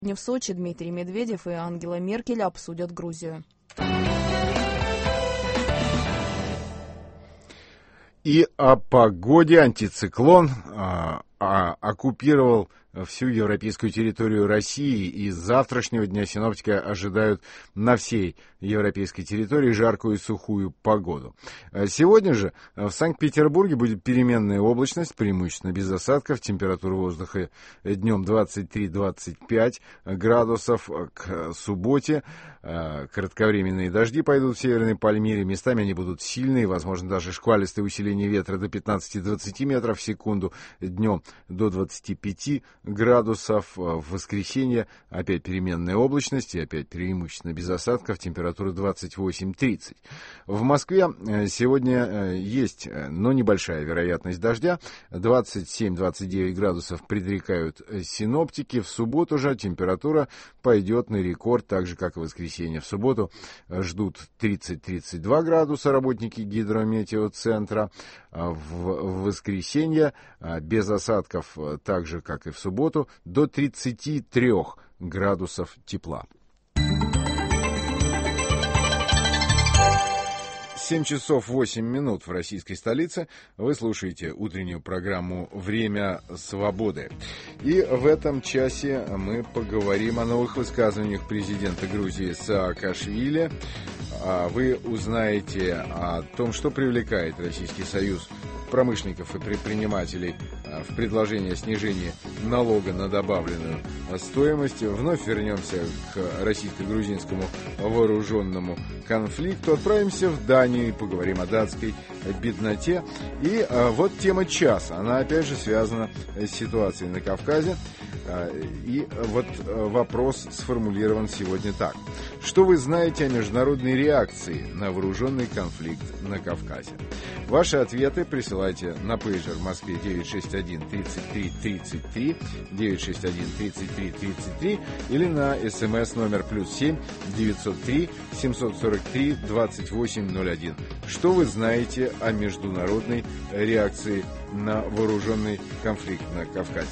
В Сочи Дмитрий Медведев и Ангела Меркель обсудят Грузию. И о погоде. Антициклон оккупировал всю европейскую территорию России, и с завтрашнего дня синоптики ожидают на всей европейской территории жаркую и сухую погоду. Сегодня же в Санкт-Петербурге будет переменная облачность, преимущественно без осадков, температура воздуха днем 23-25 градусов. К субботе кратковременные дожди пойдут в Северной Пальмире, местами они будут сильные, возможно даже шквалистое усиление ветра до 15-20 метров в секунду, днем до 25 градусов. В воскресенье опять переменная облачность и опять преимущественно без осадков, температура 28-30. В Москве сегодня есть, но небольшая вероятность дождя, 27-29 градусов предрекают синоптики. В субботу же температура пойдет на рекорд, так же как и в воскресенье. В субботу ждут 30-32 градуса работники гидрометеоцентра. В воскресенье без осадков, так же как и в субботу, до 33 градусов тепла. 7 часов 8 минут в российской столице. Вы слушаете утреннюю программу «Время свободы». И в этом часе мы поговорим о новых высказываниях президента Грузии Саакашвили. Вы узнаете о том, что привлекает Российский союз промышленников и предпринимателей в предложении о снижении налога на добавленную стоимость. Вновь вернемся к российско-грузинскому вооруженному конфликту. Отправимся в Данию и поговорим о датской бедноте. И вот тема часа. Она опять же связана с ситуацией на Кавказе. И вот вопрос сформулирован сегодня так. Что вы знаете о международной реакции на вооруженный конфликт на Кавказе? Ваши ответы присылайте на пейджер в Москве 961-33-33, 961-33-33 или на СМС номер +7 903 743 2801. Что вы знаете о международной реакции на вооруженный конфликт на Кавказе?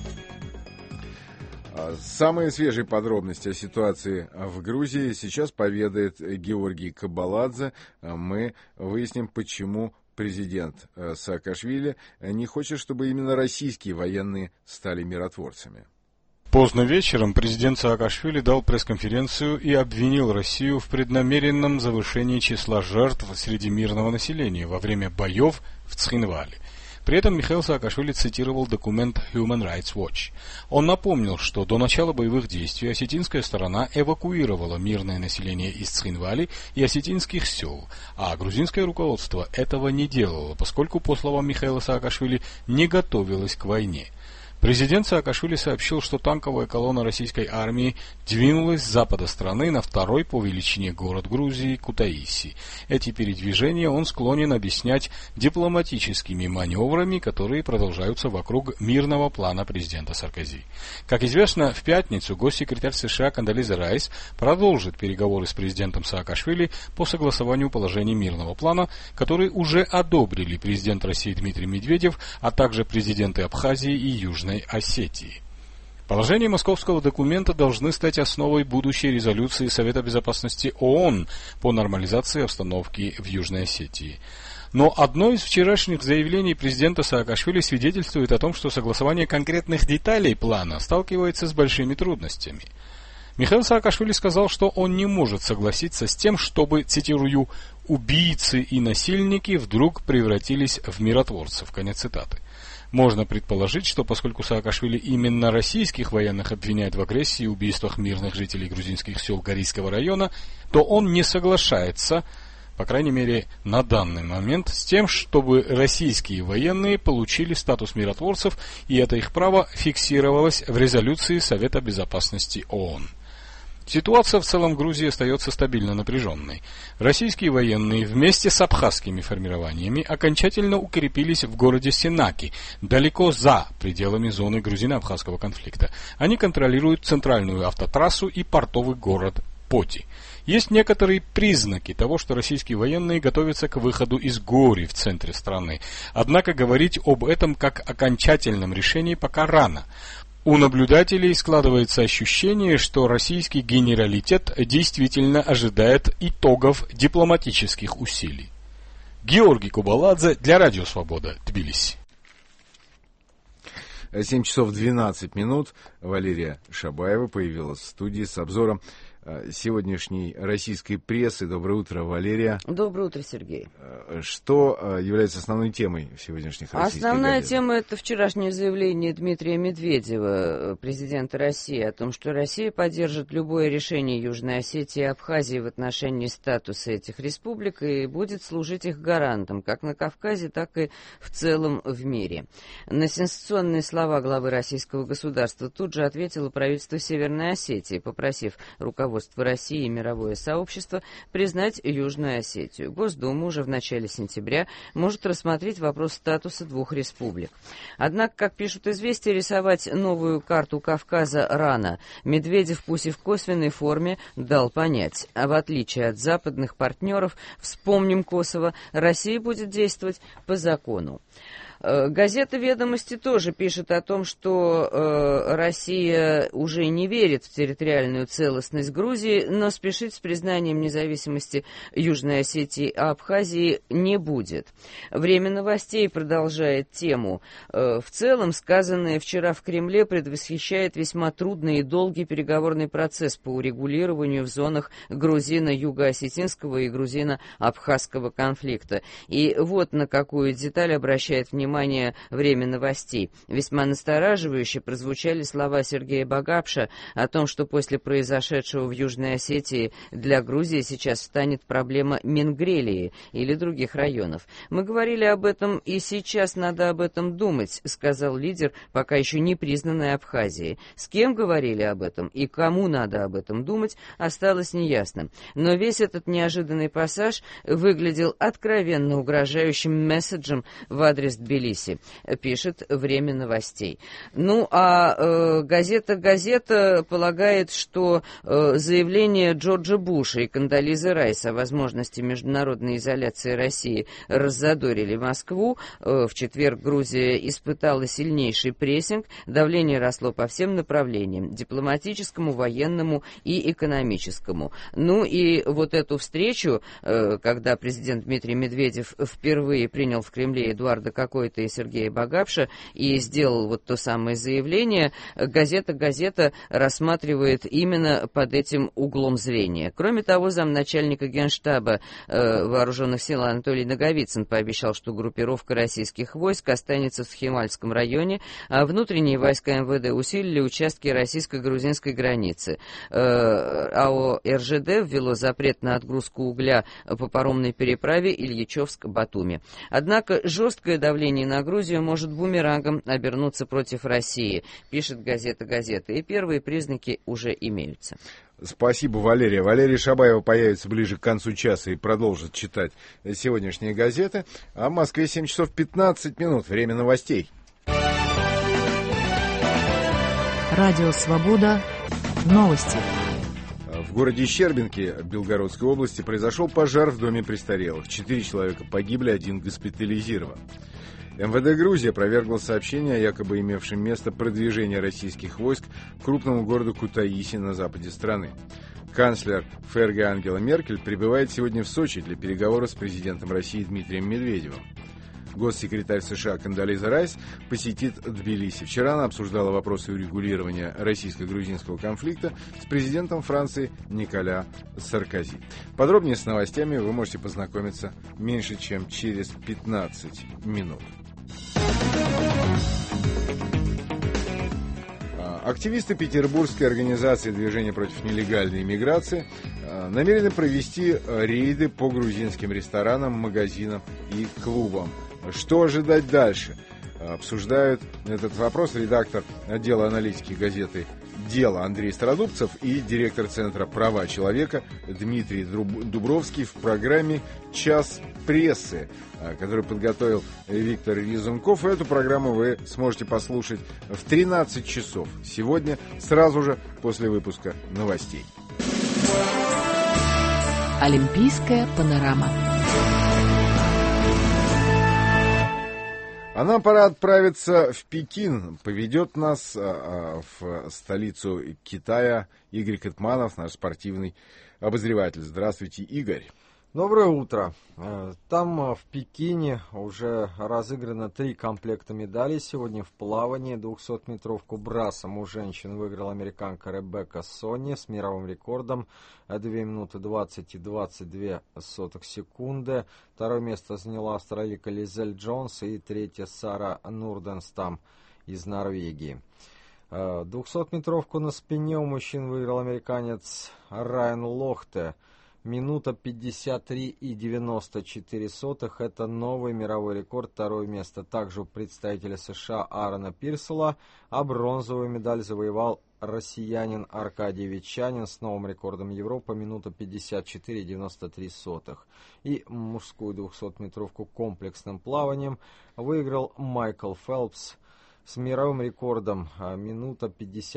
Самые свежие подробности о ситуации в Грузии сейчас поведает Георгий Кабаладзе. Мы выясним, почему президент Саакашвили не хочет, чтобы именно российские военные стали миротворцами. Поздно вечером президент Саакашвили дал пресс-конференцию и обвинил Россию в преднамеренном завышении числа жертв среди мирного населения во время боев в Цхинвале. При этом Михаил Саакашвили цитировал документ Human Rights Watch. Он напомнил, что до начала боевых действий осетинская сторона эвакуировала мирное население из Цхинвали и осетинских сел, а грузинское руководство этого не делало, поскольку, по словам Михаила Саакашвили, не готовилось к войне. Президент Саакашвили сообщил, что танковая колонна российской армии двинулась с запада страны на второй по величине город Грузии Кутаиси. Эти передвижения он склонен объяснять дипломатическими маневрами, которые продолжаются вокруг мирного плана президента Саркози. Как известно, в пятницу госсекретарь США Кондолиза Райс продолжит переговоры с президентом Саакашвили по согласованию положений мирного плана, которые уже одобрили президент России Дмитрий Медведев, а также президенты Абхазии и Южной Осетии. Положения московского документа должны стать основой будущей резолюции Совета Безопасности ООН по нормализации обстановки в Южной Осетии. Но одно из вчерашних заявлений президента Саакашвили свидетельствует о том, что согласование конкретных деталей плана сталкивается с большими трудностями. Михаил Саакашвили сказал, что он не может согласиться с тем, чтобы, цитирую, «убийцы и насильники вдруг превратились в миротворцев». Конец цитаты. Можно предположить, что поскольку Саакашвили именно российских военных обвиняет в агрессии и убийствах мирных жителей грузинских сел Горийского района, то он не соглашается, по крайней мере на данный момент, с тем, чтобы российские военные получили статус миротворцев, и это их право фиксировалось в резолюции Совета Безопасности ООН. Ситуация в целом в Грузии остается стабильно напряженной. Российские военные вместе с абхазскими формированиями окончательно укрепились в городе Сенаки, далеко за пределами зоны грузино-абхазского конфликта. Они контролируют центральную автотрассу и портовый город Поти. Есть некоторые признаки того, что российские военные готовятся к выходу из Гори в центре страны. Однако говорить об этом как окончательном решении пока рано. У наблюдателей складывается ощущение, что российский генералитет действительно ожидает итогов дипломатических усилий. Георгий Кубаладзе для Радио Свобода, Тбилиси. 7 часов 12 минут. Валерия Шабаева появилась в студии с обзором сегодняшней российской прессы. Доброе утро, Валерия. Доброе утро, Сергей. Что является основной темой сегодняшних российских газет? Основная тема — это вчерашнее заявление Дмитрия Медведева, президента России, о том, что Россия поддержит любое решение Южной Осетии и Абхазии в отношении статуса этих республик и будет служить их гарантом, как на Кавказе, так и в целом в мире. На сенсационные слова главы российского государства тут же ответило правительство Северной Осетии, попросив руководство России и мировое сообщество признать Южную Осетию. Госдума уже в начале сентября может рассмотреть вопрос статуса двух республик. Однако, как пишут «Известия», рисовать новую карту Кавказа рано. Медведев, пусть и в косвенной форме, дал понять. А в отличие от западных партнеров, вспомним Косово, Россия будет действовать по закону. Газета «Ведомости» тоже пишет о том, что Россия уже не верит в территориальную целостность Грузии, но спешить с признанием независимости Южной Осетии и Абхазии не будет. «Время новостей» продолжает тему. В целом, сказанное вчера в Кремле предвосхищает весьма трудный и долгий переговорный процесс по урегулированию в зонах грузино-юго-осетинского и грузино-абхазского конфликта. И вот на какую деталь обращает внимание «Время новостей». Весьма настораживающе прозвучали слова Сергея Багапша о том, что после произошедшего в Южной Осетии для Грузии сейчас встанет проблема Мингрелии или других районов. «Мы говорили об этом, и сейчас надо об этом думать», — сказал лидер пока еще не признанной Абхазии. С кем говорили об этом и кому надо об этом думать, осталось неясно. Но весь этот неожиданный пассаж выглядел откровенно угрожающим месседжем в адрес Тбилиси, пишет «Время новостей». Ну, а газета полагает, что заявление Джорджа Буша и Кондолизы Райс о возможности международной изоляции России раззадорили Москву. В четверг Грузия испытала сильнейший прессинг, давление росло по всем направлениям – дипломатическому, военному и экономическому. Ну и вот эту встречу, когда президент Дмитрий Медведев впервые принял в Кремле Эдуарда Какой-то и Сергея Багапша и сделал вот то самое заявление, газета рассматривает именно под этим углом зрения. Кроме того, замначальника Генштаба Вооруженных сил Анатолий Наговицын пообещал, что группировка российских войск останется в Схемальском районе, а внутренние войска МВД усилили участки российско-грузинской границы. АО РЖД ввело запрет на отгрузку угля по паромной переправе Ильичевск-Батуми. Однако жесткое давление на Грузию может бумерангом обернуться против России, пишет газета. И первые признаки уже имеются. Спасибо, Валерия. Валерия Шабаева появится ближе к концу часа и продолжит читать сегодняшние газеты. А в Москве 7 часов 15 минут. Время новостей. Радио «Свобода». Новости. В городе Щербинки Белгородской области произошел пожар в доме престарелых. 4 человека погибли, 1 госпитализирован. МВД Грузии опровергло сообщение о якобы имевшем место продвижении российских войск к крупному городу Кутаиси на западе страны. Канцлер ФРГ Ангела Меркель прибывает сегодня в Сочи для переговоров с президентом России Дмитрием Медведевым. Госсекретарь США Кондолиза Райс посетит Тбилиси. Вчера она обсуждала вопросы урегулирования российско-грузинского конфликта с президентом Франции Николя Саркози. Подробнее с новостями вы можете познакомиться меньше, чем через 15 минут. Активисты петербургской организации «Движение против нелегальной иммиграции» намерены провести рейды по грузинским ресторанам, магазинам и клубам. Что ожидать дальше? Обсуждают этот вопрос редактор отдела аналитики газеты «Дело» Андрей Стародубцев и директор Центра права человека Дмитрий Дубровский в программе «Час прессы», которую подготовил Виктор Резунков. И эту программу вы сможете послушать в 13 часов сегодня, сразу же после выпуска новостей. Олимпийская панорама. А нам пора отправиться в Пекин. Поведет нас в столицу Китая Игорь Кэтманов, наш спортивный обозреватель. Здравствуйте, Игорь. Доброе утро. Там в Пекине уже разыграно 3 комплекта медалей. Сегодня в плавании 200-метровку брасом у женщин выиграла американка Ребекка Сонни с мировым рекордом 2 минуты 20 и 22 секунды. Второе место заняла австралийка Лизель Джонс и третье Сара Нурденстам из Норвегии. 200-метровку на спине у мужчин выиграл американец Райан Лохте. Минута 53,94. Это новый мировой рекорд. Второе место также у представителя США Аарона Пирсела. А бронзовую медаль завоевал россиянин Аркадий Ветчанин с новым рекордом Европы. Минута 54,93. И мужскую 200-метровку комплексным плаванием выиграл Майкл Фелпс с мировым рекордом минута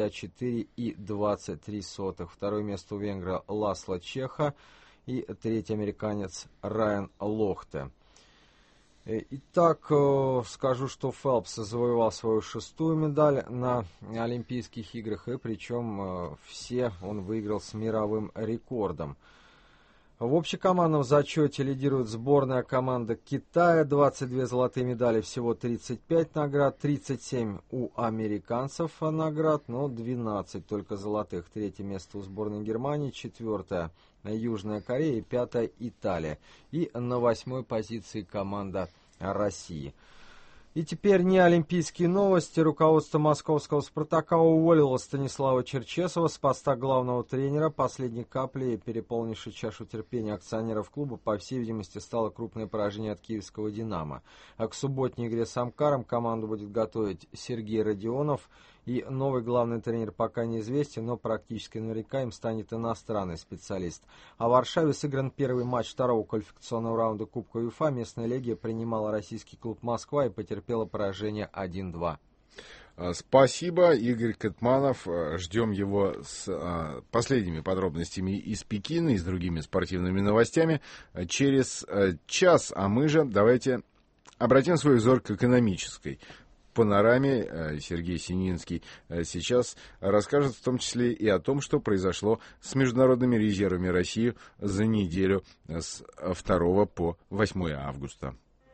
54,23. Второе место у венгра Ласло Чеха и третий американец Райан Лохте. Итак, скажу, что Фелпс завоевал свою 6-ю медаль на Олимпийских играх, и причем все он выиграл с мировым рекордом. В общекомандном зачете лидирует сборная команда Китая, 22 золотые медали, всего 35 наград, 37 у американцев наград, но 12 только золотых. Третье место у сборной Германии, 4-я Южная Корея и 5-я Италия. И на 8-й позиции команда России. И теперь не олимпийские новости. Руководство московского «Спартака» уволило Станислава Черчесова с поста главного тренера. Последней каплей, переполнившей чашу терпения акционеров клуба, по всей видимости, стало крупное поражение от киевского «Динамо». А к субботней игре с «Амкаром» команду будет готовить Сергей Родионов. И новый главный тренер пока неизвестен, но практически наверняка им станет иностранный специалист. А в Варшаве сыгран первый матч второго квалификационного раунда Кубка УЕФА. Местная легия принимала российский клуб «Москва» и потерпела поражение 1-2. Спасибо, Игорь Кэтманов. Ждем его с последними подробностями из Пекина и с другими спортивными новостями через час. А мы же давайте обратим свой взор к экономической панораме. Сергей Сининский сейчас расскажет в том числе и о том, что произошло с международными резервами России за неделю с 2 по 8 августа.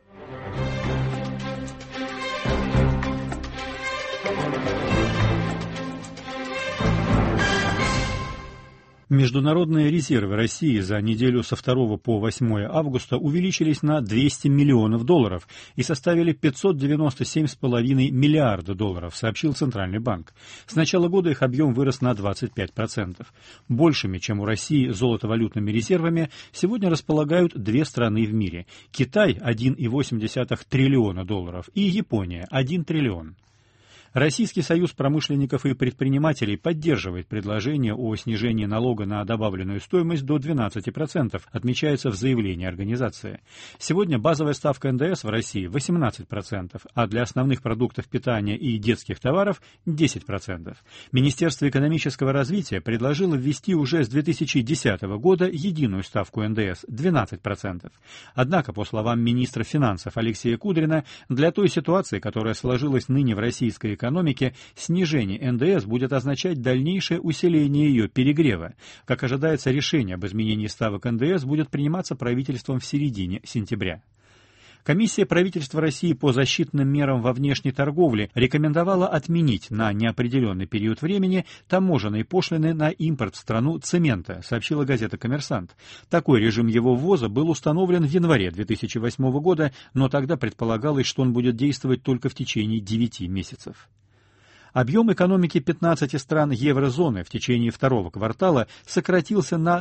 Международные резервы России за неделю со 2 по 8 августа увеличились на $200 миллионов и составили $597,5 миллиарда, сообщил Центральный банк. С начала года их объем вырос на 25%. Большими, чем у России, золотовалютными резервами сегодня располагают 2 страны в мире. Китай – $1,8 триллиона и Япония – $1 триллион. Российский союз промышленников и предпринимателей поддерживает предложение о снижении налога на добавленную стоимость до 12%, отмечается в заявлении организации. Сегодня базовая ставка НДС в России 18%, а для основных продуктов питания и детских товаров 10%. Министерство экономического развития предложило ввести уже с 2010 года единую ставку НДС 12%. Однако, по словам министра финансов Алексея Кудрина, для той ситуации, которая сложилась ныне в российской экономике, снижение НДС будет означать дальнейшее усиление ее перегрева. Как ожидается, решение об изменении ставок НДС будет приниматься правительством в середине сентября. Комиссия правительства России по защитным мерам во внешней торговле рекомендовала отменить на неопределенный период времени таможенные пошлины на импорт в страну цемента, сообщила газета «Коммерсант». Такой режим его ввоза был установлен в январе 2008 года, но тогда предполагалось, что он будет действовать только в течение 9 месяцев. Объем экономики 15 стран еврозоны в течение второго квартала сократился на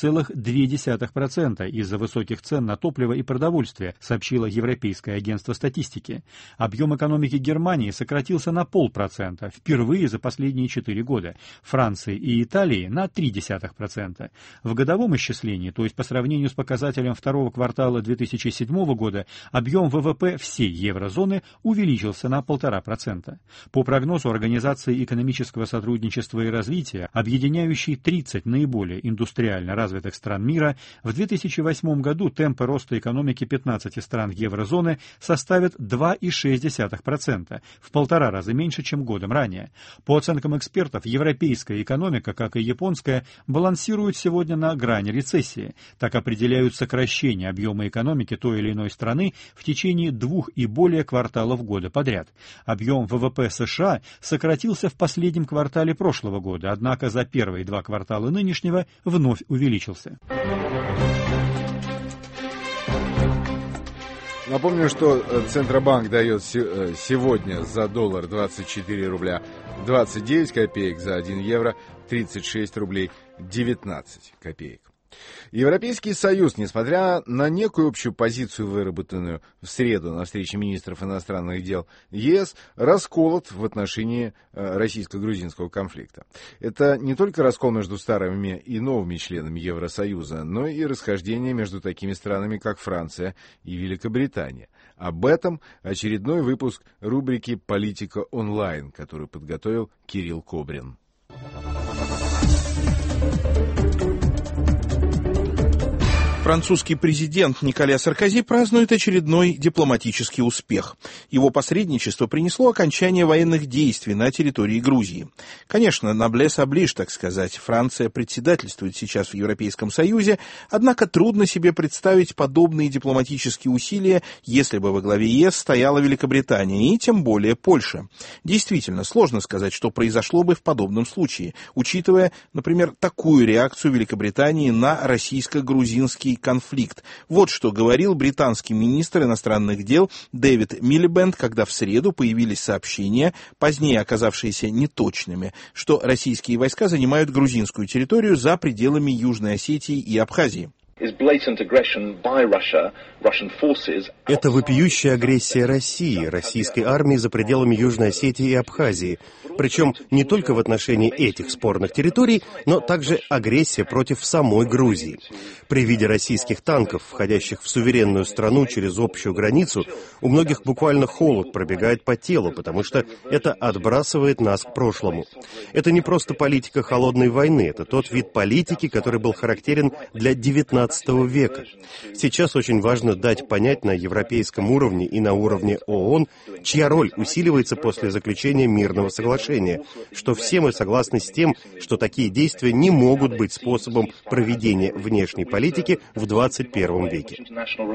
0,2% из-за высоких цен на топливо и продовольствие, сообщило Европейское агентство статистики. Объем экономики Германии сократился на 0,5%, впервые за последние 4 года, Франции и Италии на 0,3%. В годовом исчислении, то есть по сравнению с показателем второго квартала 2007 года, объем ВВП всей еврозоны увеличился на 1,5%. По прогнозу Организации экономического сотрудничества и развития, объединяющей 30 наиболее индустриально развитых стран мира, в 2008 году темпы роста экономики 15 стран еврозоны составят 2,6%, в 1,5 раза меньше, чем годом ранее. По оценкам экспертов, европейская экономика, как и японская, балансирует сегодня на грани рецессии. Так определяют сокращение объема экономики той или иной страны в течение 2 и более кварталов года подряд. Объем ВВП США сократился в последнем квартале прошлого года, однако за первые 2 квартала нынешнего вновь увеличился. Напомню, что Центробанк дает сегодня за доллар 24 рубля 29 копеек, за 1 евро 36 рублей 19 копеек. Европейский Союз, несмотря на некую общую позицию, выработанную в среду на встрече министров иностранных дел ЕС, расколот в отношении российско-грузинского конфликта. Это не только раскол между старыми и новыми членами Евросоюза, но и расхождение между такими странами, как Франция и Великобритания. Об этом очередной выпуск рубрики «Политика онлайн», который подготовил Кирилл Кобрин. Французский президент Николя Саркози празднует очередной дипломатический успех. Его посредничество принесло окончание военных действий на территории Грузии. Конечно, noblesse oblige, так сказать, Франция председательствует сейчас в Европейском Союзе, однако трудно себе представить подобные дипломатические усилия, если бы во главе ЕС стояла Великобритания и тем более Польша. Действительно, сложно сказать, что произошло бы в подобном случае, учитывая, например, такую реакцию Великобритании на российско-грузинский конфликт. Вот что говорил британский министр иностранных дел Дэвид Милибенд, когда в среду появились сообщения, позднее оказавшиеся неточными, что российские войска занимают грузинскую территорию за пределами Южной Осетии и Абхазии. Это вопиющая агрессия России, российской армии за пределами Южной Осетии и Абхазии. Причем не только в отношении этих спорных территорий, но также агрессия против самой Грузии. При виде российских танков, входящих в суверенную страну через общую границу, у многих буквально холод пробегает по телу, потому что это отбрасывает нас к прошлому. Это не просто политика холодной войны, это тот вид политики, который был характерен для XIX века. Сейчас очень важно дать понять на европейском уровне и на уровне ООН, чья роль усиливается после заключения мирного соглашения, что все мы согласны с тем, что такие действия не могут быть способом проведения внешней политики в 21 веке.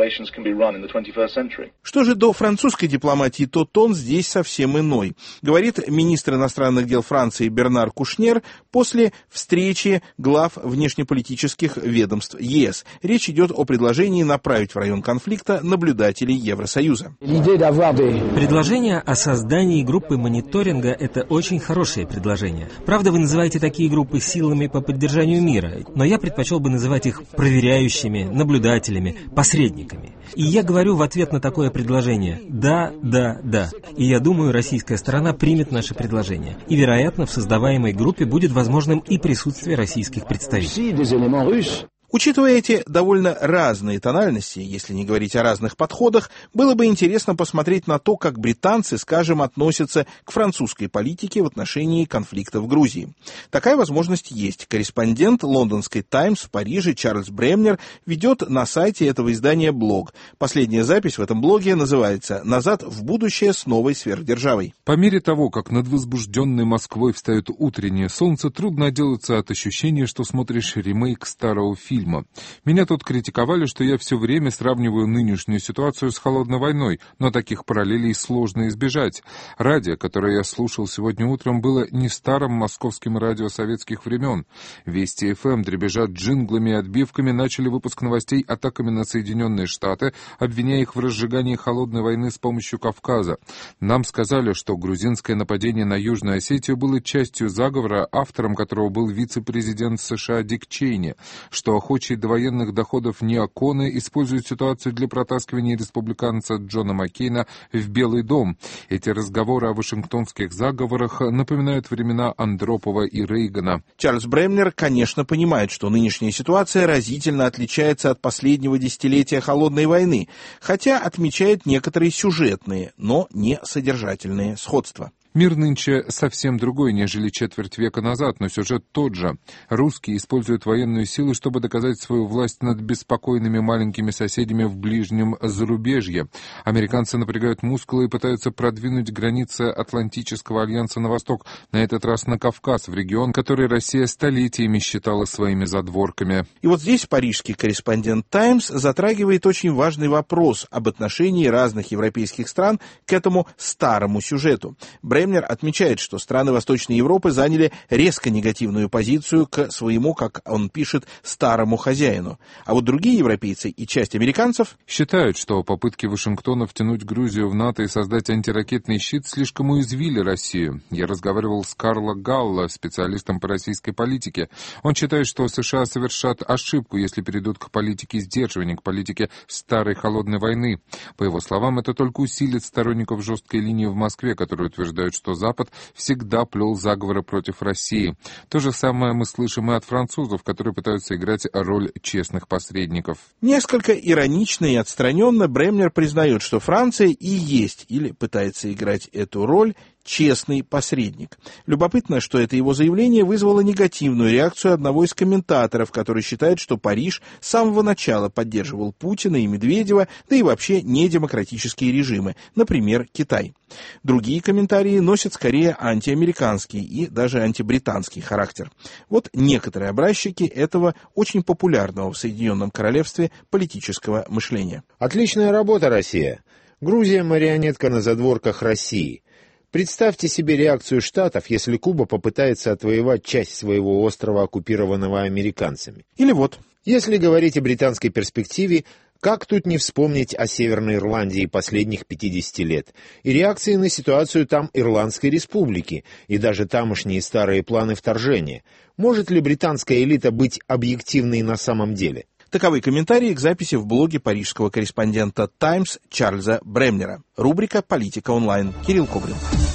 Что же до французской дипломатии, то тон здесь совсем иной, говорит министр иностранных дел Франции Бернар Кушнер после встречи глав внешнеполитических ведомств ЕС. Речь идет о предложении направить в район конфликта наблюдателей Евросоюза. Предложение о создании группы мониторинга – это очень хорошее предложение. Правда, вы называете такие группы силами по поддержанию мира, но я предпочел бы называть их проверяющими, наблюдателями, посредниками. И я говорю в ответ на такое предложение «да, да, да». И я думаю, российская сторона примет наше предложение. И, вероятно, в создаваемой группе будет возможным и присутствие российских представителей. Учитывая эти довольно разные тональности, если не говорить о разных подходах, было бы интересно посмотреть на то, как британцы, скажем, относятся к французской политике в отношении конфликта в Грузии. Такая возможность есть. Корреспондент лондонской «Таймс» в Париже Чарльз Бремнер ведет на сайте этого издания блог. Последняя запись в этом блоге называется «Назад в будущее с новой сверхдержавой». По мере того, как над возбужденной Москвой встает утреннее солнце, трудно отделаться от ощущения, что смотришь ремейк старого фильма. Меня тут критиковали, что я все время сравниваю нынешнюю ситуацию с холодной войной, но таких параллелей сложно избежать. Радио, которое я слушал сегодня утром, было не старым московским радио советских времен. Вести ФМ, дребезжа джинглами и отбивками, начали выпуск новостей атаками на Соединенные Штаты, обвиняя их в разжигании холодной войны с помощью Кавказа. Нам сказали, что грузинское нападение на Южную Осетию было частью заговора, автором которого был вице-президент США Дик Чейни, что охочие до военных доходов неоконы используют ситуацию для протаскивания республиканца Джона Маккейна в Белый дом. Эти разговоры о вашингтонских заговорах напоминают времена Андропова и Рейгана. Чарльз Бремнер, конечно, понимает, что нынешняя ситуация разительно отличается от последнего десятилетия холодной войны, хотя отмечает некоторые сюжетные, но не содержательные сходства. Мир нынче совсем другой, нежели четверть века назад, но сюжет тот же. Русские используют военную силу, чтобы доказать свою власть над беспокойными маленькими соседями в ближнем зарубежье. Американцы напрягают мускулы и пытаются продвинуть границы Атлантического альянса на восток, на этот раз на Кавказ, в регион, который Россия столетиями считала своими задворками. И вот здесь парижский корреспондент «Таймс» затрагивает очень важный вопрос об отношении разных европейских стран к этому старому сюжету. Бремнер отмечает, что страны Восточной Европы заняли резко негативную позицию к своему, как он пишет, старому хозяину. А вот другие европейцы и часть американцев считают, что попытки Вашингтона втянуть Грузию в НАТО и создать антиракетный щит слишком уязвили Россию. Я разговаривал с Карло Галло, специалистом по российской политике. Он считает, что США совершат ошибку, если перейдут к политике сдерживания, к политике старой холодной войны. По его словам, это только усилит сторонников жесткой линии в Москве, которые утверждают, что Запад всегда плел заговоры против России. То же самое мы слышим и от французов, которые пытаются играть роль честных посредников. Несколько иронично и отстраненно Бремнер признает, что Франция и есть, или пытается играть эту роль, честный посредник. Любопытно, что это его заявление вызвало негативную реакцию одного из комментаторов, который считает, что Париж с самого начала поддерживал Путина и Медведева, да и вообще недемократические режимы, например, Китай. Другие комментарии носят скорее антиамериканский и даже антибританский характер. Вот некоторые образчики этого очень популярного в Соединенном Королевстве политического мышления. Отличная работа, Россия. Грузия — марионетка на задворках России. Представьте себе реакцию Штатов, если Куба попытается отвоевать часть своего острова, оккупированного американцами. Или вот. Если говорить о британской перспективе, как тут не вспомнить о Северной Ирландии последних 50 лет и реакции на ситуацию там Ирландской республики и даже тамошние старые планы вторжения? Может ли британская элита быть объективной на самом деле? Таковы комментарии к записи в блоге парижского корреспондента «Таймс» Чарльза Бремнера. Рубрика «Политика онлайн». Кирилл Кобрин.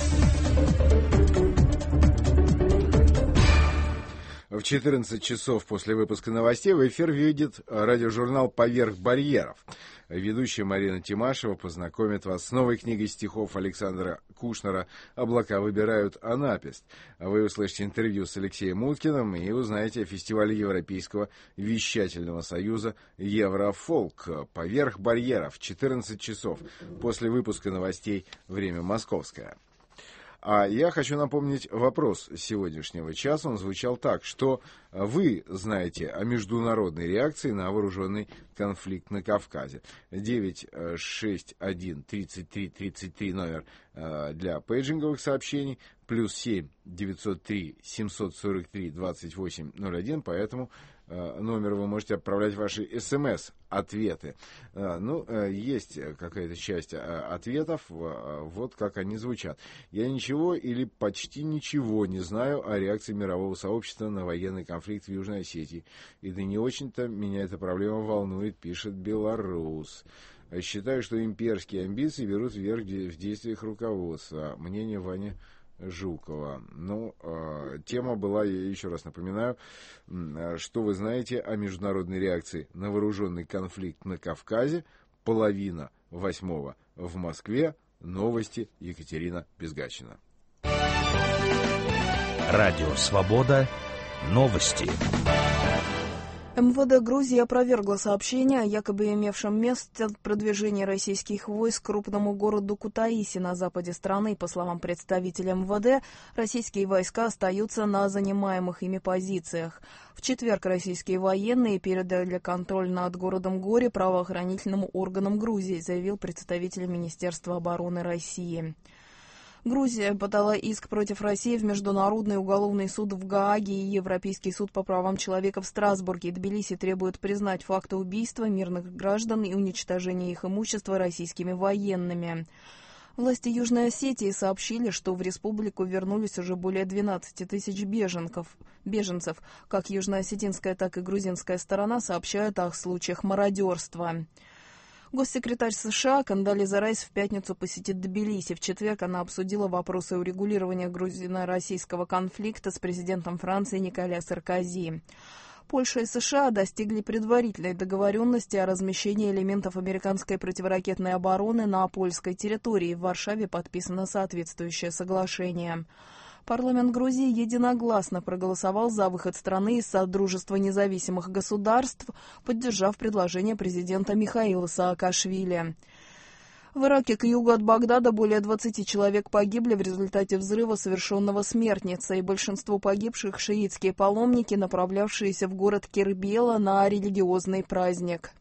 В 14 часов после выпуска новостей в эфир выйдет радиожурнал «Поверх барьеров». Ведущая Марина Тимашева познакомит вас с новой книгой стихов Александра Кушнера «Облака выбирают Анапест». Вы услышите интервью с Алексеем Уткиным и узнаете о фестивале Европейского вещательного союза «Еврофолк». «Поверх барьеров» 14 часов после выпуска новостей, время московское. А я хочу напомнить вопрос сегодняшнего часа. Он звучал так: что вы знаете о международной реакции на вооруженный конфликт на Кавказе? 961-33-33 номер для пейджинговых сообщений, +7 903 743 2801, поэтому номер вы можете отправлять ваши СМС-ответы. Есть какая-то часть ответов, вот как они звучат. Я ничего или почти ничего не знаю о реакции мирового сообщества на военный конфликт в Южной Осетии. И да не очень-то меня эта проблема волнует, пишет белорус. Считаю, что имперские амбиции берут вверх в действиях руководства. Мнение Вани Жукова. Тема была, я еще раз напоминаю, что вы знаете о международной реакции на вооруженный конфликт на Кавказе. 7:30 в Москве. Новости. Екатерина Безгачина. Радио «Свобода». Новости. МВД Грузии опровергло сообщение о якобы имевшем место продвижении российских войск к крупному городу Кутаиси на западе страны. По словам представителя МВД, российские войска остаются на занимаемых ими позициях. В четверг российские военные передали контроль над городом Гори правоохранительным органам Грузии, заявил представитель Министерства обороны России. Грузия подала иск против России в Международный уголовный суд в Гааге и Европейский суд по правам человека в Страсбурге. Тбилиси требует признать факты убийства мирных граждан и уничтожения их имущества российскими военными. Власти Южной Осетии сообщили, что в республику вернулись уже более 12 тысяч беженцев. Как южноосетинская, так и грузинская сторона сообщают о случаях мародерства. Госсекретарь США Кондолиза Райс в пятницу посетит Тбилиси. В четверг она обсудила вопросы урегулирования грузино-российского конфликта с президентом Франции Николя Саркози. Польша и США достигли предварительной договоренности о размещении элементов американской противоракетной обороны на польской территории. В Варшаве подписано соответствующее соглашение. Парламент Грузии единогласно проголосовал за выход страны из Содружества независимых государств, поддержав предложение президента Михаила Саакашвили. В Ираке к югу от Багдада более 20 человек погибли в результате взрыва, совершенного Смертницей. Большинство погибших — шиитские паломники, направлявшиеся в город Кербела на религиозный праздник.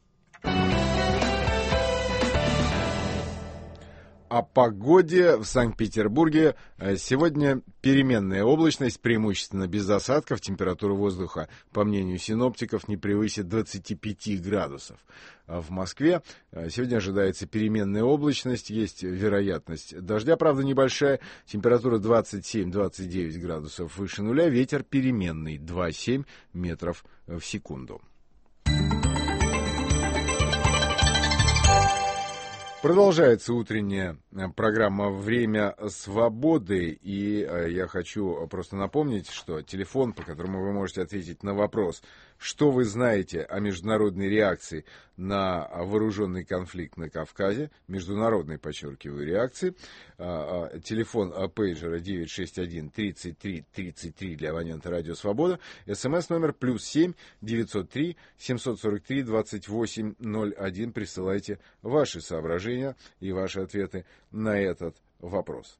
О погоде в Санкт-Петербурге. Сегодня переменная облачность, преимущественно без осадков. Температура воздуха, по мнению синоптиков, не превысит 25 градусов. В Москве сегодня ожидается переменная облачность, есть вероятность дождя, правда небольшая. Температура 27-29 градусов выше нуля, ветер переменный 2,7 метров в секунду. Продолжается утренняя программа «Время свободы», и я хочу просто напомнить, что телефон, по которому вы можете ответить на вопрос, что вы знаете о международной реакции на вооруженный конфликт на Кавказе, международной, подчеркиваю, реакции, телефон пейджера 961-33-33 для абонента «Радио Свобода», СМС-номер +7 903 743 2801, присылайте ваши соображения и ваши ответы на этот вопрос.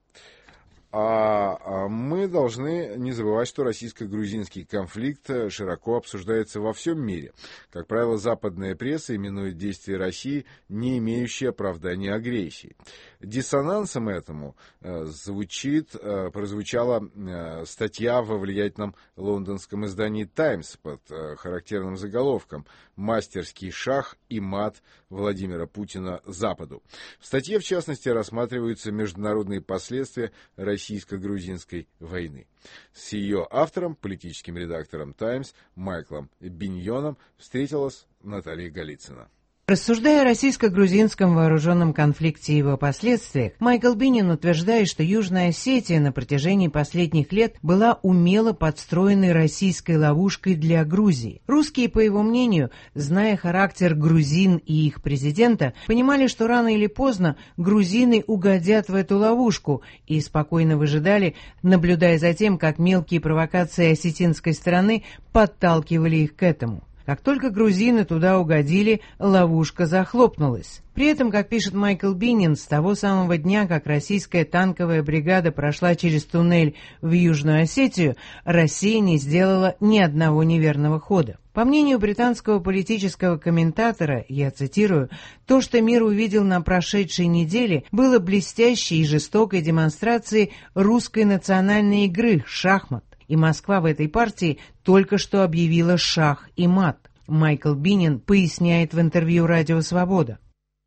А мы должны не забывать, что российско-грузинский конфликт широко обсуждается во всем мире. Как правило, западная пресса именует действия России, не имеющие оправдания агрессии. Диссонансом этому прозвучала статья во влиятельном лондонском издании «Таймс» под характерным заголовком «Мастерский шах и мат Владимира Путина Западу». В статье, в частности, рассматриваются международные последствия российско-грузинской войны. С ее автором, политическим редактором «Таймс» Майклом Биньоном встретилась Наталья Голицына. Рассуждая о российско-грузинском вооруженном конфликте и его последствиях, Майкл Бинин утверждает, что Южная Осетия на протяжении последних лет была умело подстроенной российской ловушкой для Грузии. Русские, по его мнению, зная характер грузин и их президента, понимали, что рано или поздно грузины угодят в эту ловушку, и спокойно выжидали, наблюдая за тем, как мелкие провокации осетинской стороны подталкивали их к этому. Как только грузины туда угодили, ловушка захлопнулась. При этом, как пишет Майкл Бинин, с того самого дня, как российская танковая бригада прошла через туннель в Южную Осетию, Россия не сделала ни одного неверного хода. По мнению британского политического комментатора, я цитирую, «То, что мир увидел на прошедшей неделе, было блестящей и жестокой демонстрацией русской национальной игры «Шахмат». И Москва в этой партии только что объявила шах и мат. Майкл Бинин поясняет в интервью «Радио Свобода».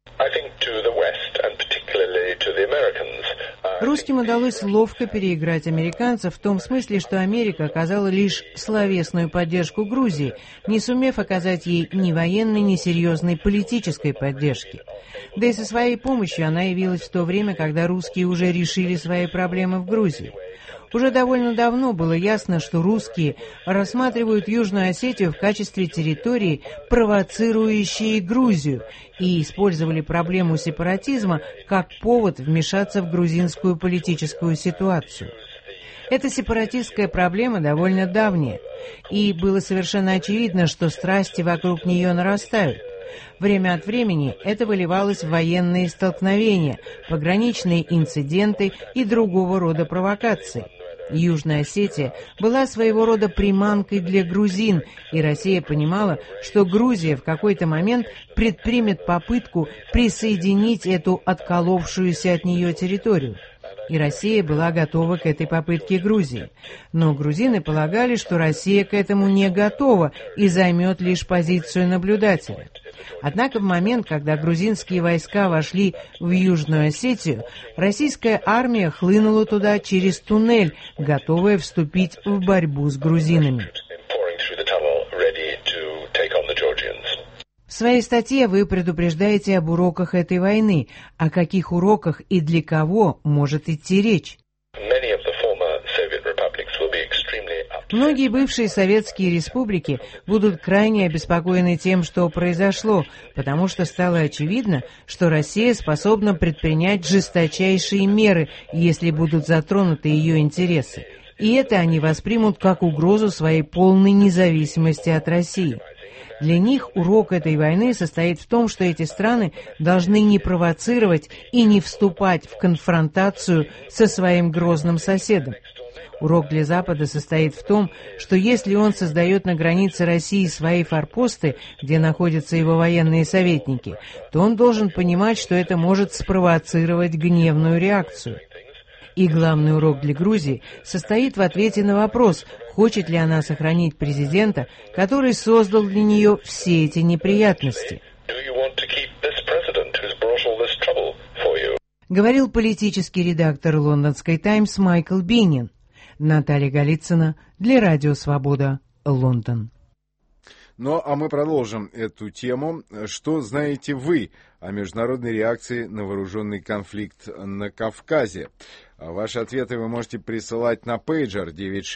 Русским удалось ловко переиграть американцев в том смысле, что Америка оказала лишь словесную поддержку Грузии, не сумев оказать ей ни военной, ни серьезной политической поддержки. Да и со своей помощью она явилась в то время, когда русские уже решили свои проблемы в Грузии. Уже довольно давно было ясно, что русские рассматривают Южную Осетию в качестве территории, провоцирующей Грузию, и использовали проблему сепаратизма как повод вмешаться в грузинскую политическую ситуацию. Эта сепаратистская проблема довольно давняя, и было совершенно очевидно, что страсти вокруг нее нарастают. Время от времени это выливалось в военные столкновения, пограничные инциденты и другого рода провокации. Южная Осетия была своего рода приманкой для грузин, и Россия понимала, что Грузия в какой-то момент предпримет попытку присоединить эту отколовшуюся от нее территорию. И Россия была готова к этой попытке Грузии. Но грузины полагали, что Россия к этому не готова и займет лишь позицию наблюдателя. Однако в момент, когда грузинские войска вошли в Южную Осетию, российская армия хлынула туда через туннель, готовая вступить в борьбу с грузинами. В своей статье вы предупреждаете об уроках этой войны. О каких уроках и для кого может идти речь? Многие бывшие советские республики будут крайне обеспокоены тем, что произошло, потому что стало очевидно, что Россия способна предпринять жесточайшие меры, если будут затронуты ее интересы. И это они воспримут как угрозу своей полной независимости от России. Для них урок этой войны состоит в том, что эти страны должны не провоцировать и не вступать в конфронтацию со своим грозным соседом. Урок для Запада состоит в том, что если он создает на границе России свои форпосты, где находятся его военные советники, то он должен понимать, что это может спровоцировать гневную реакцию. И главный урок для Грузии состоит в ответе на вопрос, хочет ли она сохранить президента, который создал для нее все эти неприятности. Говорил политический редактор лондонской «Таймс» Майкл Биннин. Наталья Голицына для Радио Свобода, Лондон. Ну, а мы продолжим эту тему. Что знаете вы о международной реакции на вооруженный конфликт на Кавказе? Ваши ответы вы можете присылать на пейджер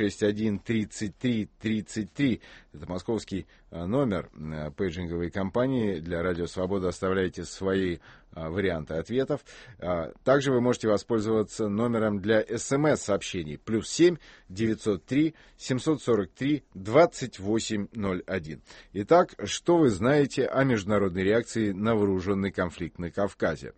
961-33-33. Это московский номер пейджинговой компании. Для Радио Свобода оставляйте свои варианты ответов. Также вы можете воспользоваться номером для СМС-сообщений +7 903 743 2801. Итак, что вы знаете о международной реакции на вооруженный конфликт на Кавказе?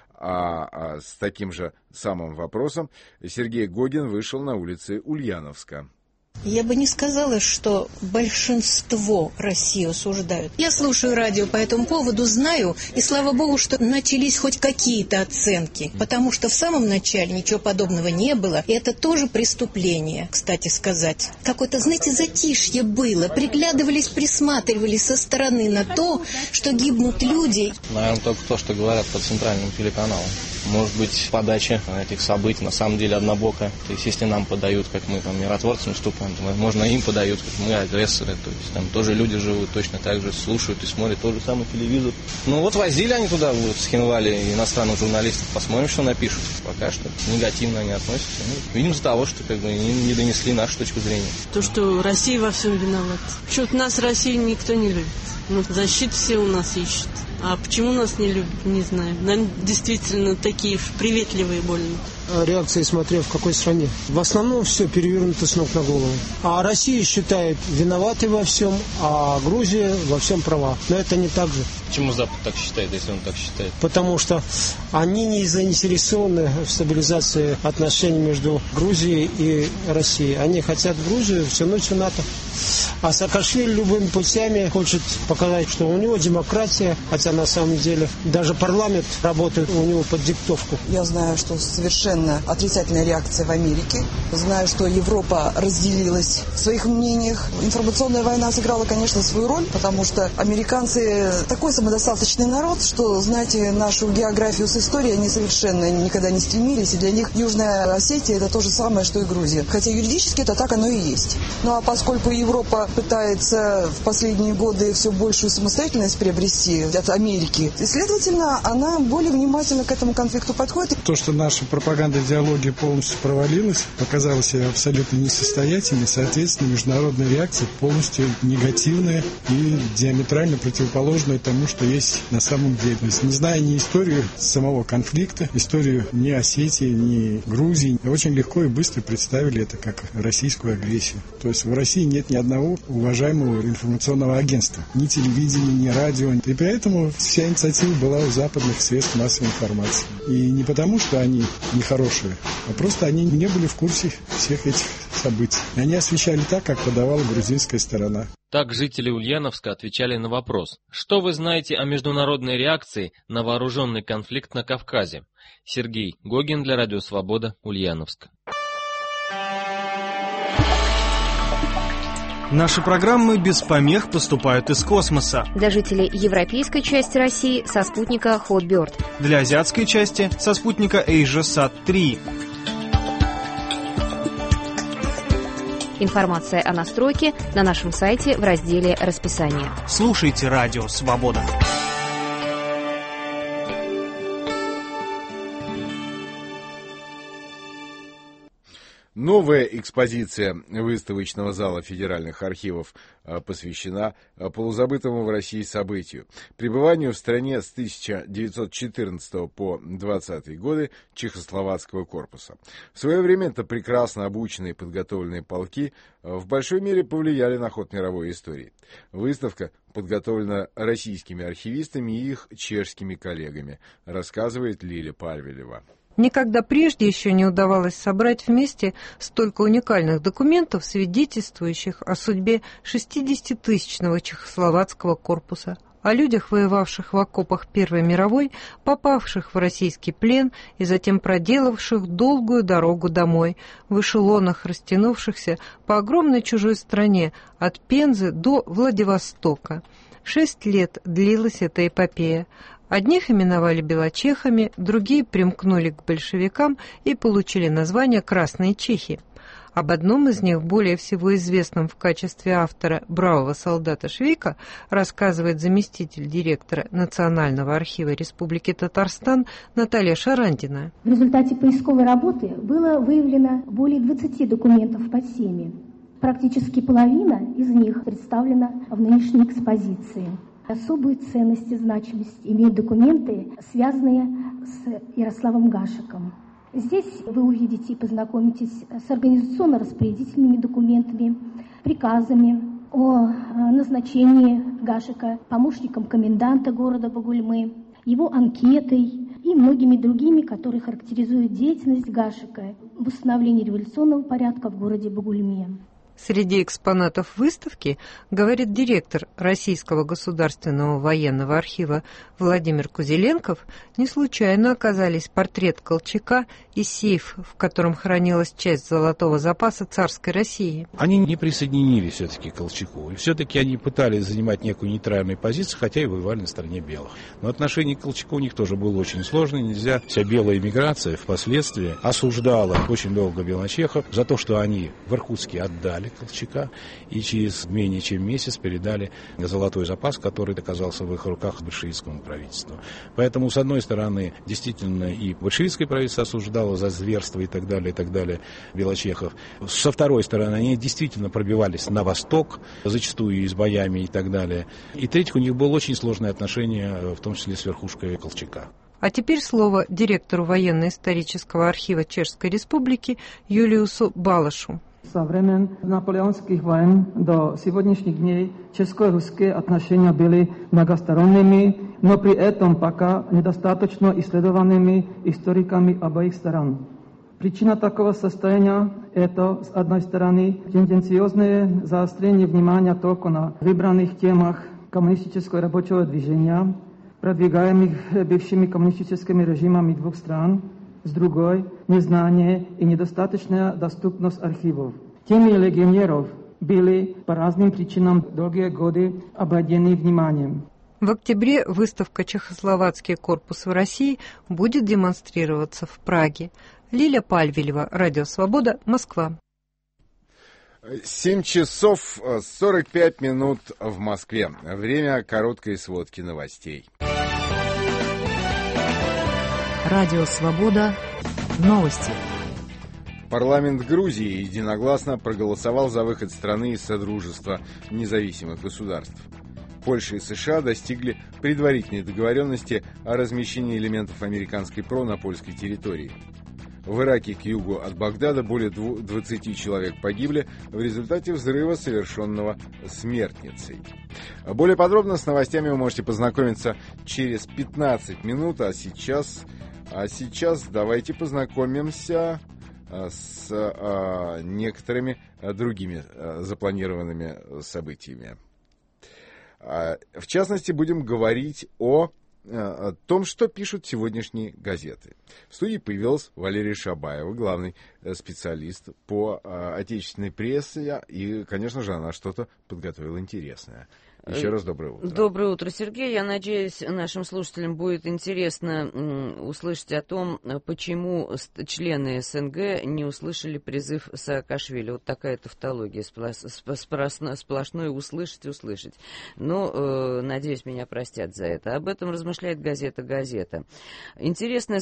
С таким же самым вопросом Сергей Гогин вышел на улицы Ульяновска. Я бы не сказала, что большинство России осуждают. Я слушаю радио по этому поводу, знаю, и слава богу, что начались хоть какие-то оценки, потому что в самом начале ничего подобного не было, и это тоже преступление, кстати сказать. Какое-то, знаете, затишье было, приглядывались, присматривались со стороны на то, что гибнут люди. Наверное, только то, что говорят по центральным телеканалам. Может быть, подача этих событий на самом деле однобокая. То есть, если нам подают, как мы там миротворцам выступаем, то, возможно, им подают, как мы агрессоры. То есть, там тоже люди живут точно так же, слушают и смотрят тот же самый телевизор. Ну вот возили они туда, в Схинвали, иностранных журналистов. Посмотрим, что напишут. Пока что негативно они относятся. Ну, видимо, из-за того, что как бы им не донесли нашу точку зрения. То, что Россия во всем виновата. Почему-то нас Россию никто не любит. Ну, защиту все у нас ищут. А почему нас не любят, не знаю. Наверное, действительно такие приветливые больно. Реакции смотря в какой стране. В основном все перевернуто с ног на голову. А Россия считает виноватой во всем, а Грузия во всем права. Но это не так же. Почему Запад так считает, если он так считает? Потому что они не заинтересованы в стабилизации отношений между Грузией и Россией. Они хотят Грузию втянуть в НАТО. А Саакашвили любыми путями хочет показать, что у него демократия, хотя на самом деле даже парламент работает у него под диктовку. Я знаю, что совершенно отрицательная реакция в Америке. Знаю, что Европа разделилась в своих мнениях. Информационная война сыграла, конечно, свою роль, потому что американцы такой самодостаточный народ, что, знаете, нашу географию с историей они совершенно никогда не стремились. И для них Южная Осетия это то же самое, что и Грузия. Хотя юридически это так оно и есть. Ну а поскольку Европа пытается в последние годы все большую самостоятельность приобрести от Америки, и, следовательно, она более внимательно к этому конфликту подходит. То, что наша пропаганда идеология полностью провалилась, показала себя абсолютно несостоятельной, соответственно, международная реакция полностью негативная и диаметрально противоположная тому, что есть на самом деле. То есть, не зная ни историю самого конфликта, историю ни Осетии, ни Грузии, очень легко и быстро представили это как российскую агрессию. То есть в России нет ни одного уважаемого информационного агентства, ни телевидения, ни радио. И поэтому вся инициатива была у западных средств массовой информации. И не потому, что они нехорошие, а просто они не были в курсе всех этих событий. И они освещали так, как подавала грузинская сторона. Так жители Ульяновска отвечали на вопрос: что вы знаете о международной реакции на вооруженный конфликт на Кавказе? Сергей Гогин для Радио Свобода, Ульяновск. Наши программы без помех поступают из космоса. Для жителей европейской части России со спутника Hotbird. Для азиатской части со спутника AsiaSat-3. Информация о настройке на нашем сайте в разделе «Расписание». Слушайте Радио Свобода. Новая экспозиция выставочного зала федеральных архивов посвящена полузабытому в России событию – пребыванию в стране с 1914 по 20-е годы Чехословацкого корпуса. В свое время это прекрасно обученные и подготовленные полки в большой мере повлияли на ход мировой истории. Выставка подготовлена российскими архивистами и их чешскими коллегами, рассказывает Лиля Пальвелева. Никогда прежде еще не удавалось собрать вместе столько уникальных документов, свидетельствующих о судьбе 60-тысячного чехословацкого корпуса, о людях, воевавших в окопах Первой мировой, попавших в российский плен и затем проделавших долгую дорогу домой, в эшелонах, растянувшихся по огромной чужой стране, от Пензы до Владивостока. 6 лет длилась эта эпопея. Одних именовали белочехами, другие примкнули к большевикам и получили название «Красные чехи». Об одном из них, более всего известном в качестве автора «Бравого солдата Швейка», рассказывает заместитель директора Национального архива Республики Татарстан Наталья Шарандина. В результате поисковой работы было выявлено более 20 документов по теме. Практически половина из них представлена в нынешней экспозиции. Особую ценность и значимость имеют документы, связанные с Ярославом Гашеком. Здесь вы увидите и познакомитесь с организационно-распорядительными документами, приказами о назначении Гашека помощником коменданта города Бугульмы, его анкетой и многими другими, которые характеризуют деятельность Гашека в установлении революционного порядка в городе Бугульме. Среди экспонатов выставки, говорит директор Российского государственного военного архива Владимир Кузеленков, не случайно оказались портрет Колчака и сейф, в котором хранилась часть золотого запаса царской России. Они не присоединились все-таки к Колчаку, и все-таки они пытались занимать некую нейтральную позицию, хотя и воевали на стороне белых. Но отношение к Колчаку у них тоже было очень сложное. Нельзя. Вся белая эмиграция впоследствии осуждала очень долго белочехов за то, что они в Иркутске отдали Колчака и через менее чем месяц передали золотой запас, который оказался в их руках большевистскому правительству. Поэтому, с одной стороны, действительно и большевистское правительство осуждало за зверство и так далее белочехов. Со второй стороны, они действительно пробивались на восток, зачастую и с боями и так далее. И третьих, у них было очень сложное отношение, в том числе с верхушкой Колчака. А теперь слово директору военно-исторического архива Чешской Республики Юлиусу Балашу. Со времен наполеонских войн до сегодняшних дней českо-русские отношения были многосторонними, но при этом пока недостаточно исследованными историками обеих сторон. Причина такого состояния – это, с одной стороны, тенденциозное заострение внимания только на выбранных темах коммунистического рабочего движения, продвигаемых бывшими коммунистическими режимами двух стран, с другой – незнание и недостаточная доступность архивов. Темы легионеров были по разным причинам долгие годы обойдены вниманием. В октябре выставка «Чехословацкий корпус в России» будет демонстрироваться в Праге. Лиля Пальвелева, Радио Свобода, Москва. 7 часов 45 минут в Москве. Время короткой сводки новостей. Радио Свобода. Новости. Парламент Грузии единогласно проголосовал за выход страны из Содружества независимых государств. Польша и США достигли предварительной договоренности о размещении элементов американской ПРО на польской территории. В Ираке к югу от Багдада более 20 человек погибли в результате взрыва, совершенного смертницей. Более подробно с новостями вы можете познакомиться через 15 минут, а сейчас давайте познакомимся с некоторыми другими запланированными событиями. В частности, будем говорить о том, что пишут сегодняшние газеты. В студии появилась Валерия Шабаева, главный специалист по отечественной прессе, и, конечно же, она что-то подготовила интересное. Еще раз доброе утро. Доброе утро, Сергей. Я надеюсь, нашим слушателям будет интересно услышать о том, почему члены СНГ не услышали призыв Саакашвили. Вот такая тавтология, сплошное услышать. Но, надеюсь, меня простят за это. Об этом размышляет газета «Газета». Интересная складывается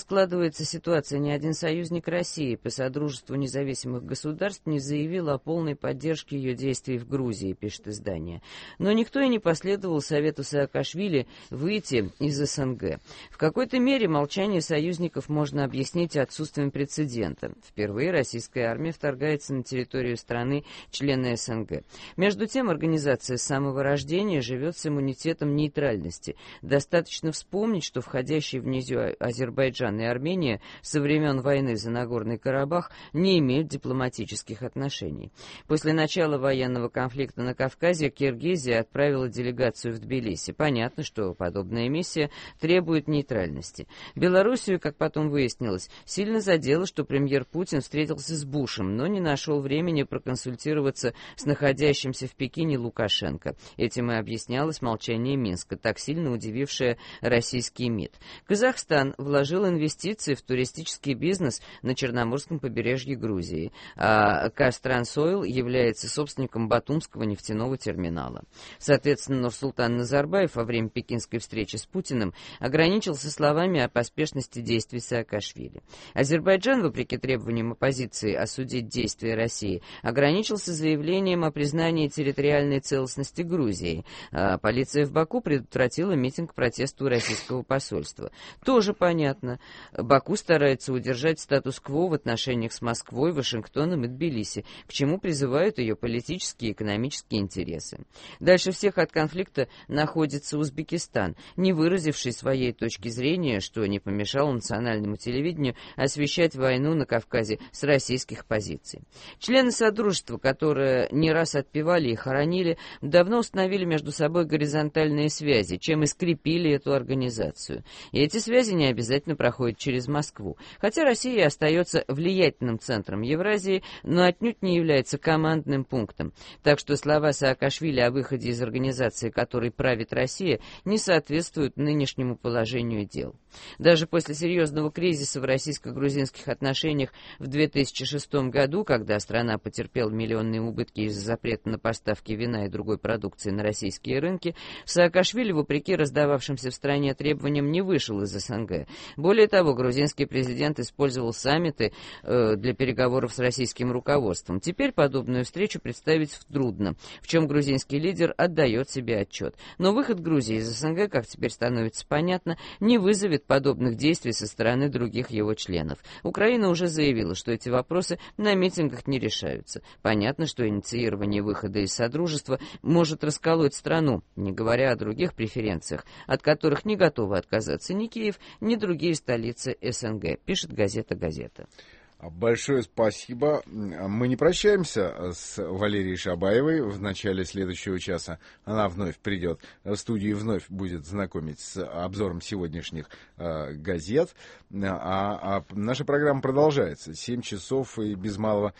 складывается ситуация, ни один союзник России по Содружеству независимых государств не заявил о полной поддержке ее действий в Грузии, пишет издание. Но никто и не последовал совету Саакашвили выйти из СНГ. В какой-то мере молчание союзников можно объяснить отсутствием прецедента. Впервые российская армия вторгается на территорию страны, члена СНГ. Между тем, организация с самого рождения живет с иммунитетом нейтральности. Достаточно вспомнить, что входящие в нее Азербайджан и Армения со времен войны за Нагорный Карабах не имеют дипломатических отношений. После начала военного конфликта на Кавказе Киргизия отправила делегацию в Тбилиси. Понятно, что подобная миссия требует нейтральности. Белоруссию, как потом выяснилось, сильно задело, что премьер Путин встретился с Бушем, но не нашел времени проконсультироваться с находящимся в Пекине Лукашенко. Этим и объяснялось молчание Минска, так сильно удивившее российский МИД. Казахстан вложил инвестиции в туристический бизнес на Черноморском побережье Грузии, а Казтрансойл является собственником Батумского нефтяного терминала. Соответственно, Нурсултан Назарбаев во время пекинской встречи с Путиным ограничился словами о поспешности действий Саакашвили. Азербайджан, вопреки требованиям оппозиции осудить действия России, ограничился заявлением о признании территориальной целостности Грузии. Полиция в Баку предотвратила митинг протеста у российского посольства. Тоже понятно. Баку старается удержать статус-кво в отношениях с Москвой, Вашингтоном и Тбилиси, к чему призывают ее политические и экономические интересы. Дальше всех от конфликта находится Узбекистан, не выразивший своей точки зрения, что не помешало национальному телевидению освещать войну на Кавказе с российских позиций. Члены Содружества, которые не раз отпевали и хоронили, давно установили между собой горизонтальные связи, чем и скрепили эту организацию. И эти связи не обязательно проходят через Москву. Хотя Россия остается влиятельным центром Евразии, но отнюдь не является командным пунктом. Так что слова Саакашвили о выходе из организации, которой правит Россия, не соответствуют нынешнему положению дел. Даже после серьезного кризиса в российско-грузинских отношениях в 2006 году, когда страна потерпела миллионные убытки из-за запрета на поставки вина и другой продукции на российские рынки, Саакашвили, вопреки раздававшимся в стране требованиям, не вышел из СНГ. Более того, грузинский президент использовал саммиты для переговоров с российским руководством. Теперь подобную встречу представить трудно, в чем грузинский лидер отдает себе отчет. Но выход Грузии из СНГ, как теперь становится понятно, не вызовет подобных действий со стороны других его членов. Украина уже заявила, что эти вопросы на митингах не решаются. Понятно, что инициирование выхода из Содружества может расколоть страну, не говоря о других преференциях, от которых не готовы отказаться ни Киев, ни другие столицы СНГ, пишет газета «Газета». Большое спасибо. Мы не прощаемся с Валерией Шабаевой. В начале следующего часа она вновь придет в студию и вновь будет знакомить с обзором сегодняшних газет. А наша программа продолжается. 7 часов и без малого